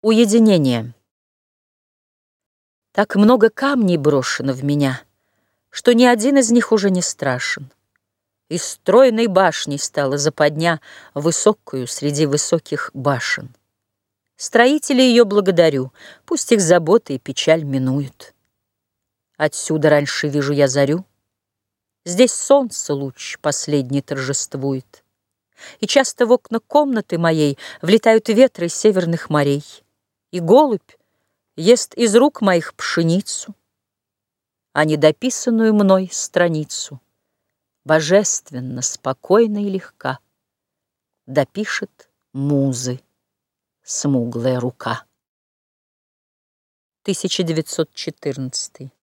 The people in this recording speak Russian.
Уединение. Так много камней брошено в меня, что ни один из них уже не страшен. И стройной башней стала западня высокою среди высоких башен. Строителей ее благодарю, пусть их заботы и печаль минуют. Отсюда раньше вижу я зарю, здесь солнце луч последний торжествует. И часто в окна комнаты моей влетают ветры северных морей, и голубь ест из рук моих пшеницу, а недописанную мной страницу божественно, спокойно и легка допишет музы смуглая рука. 1914.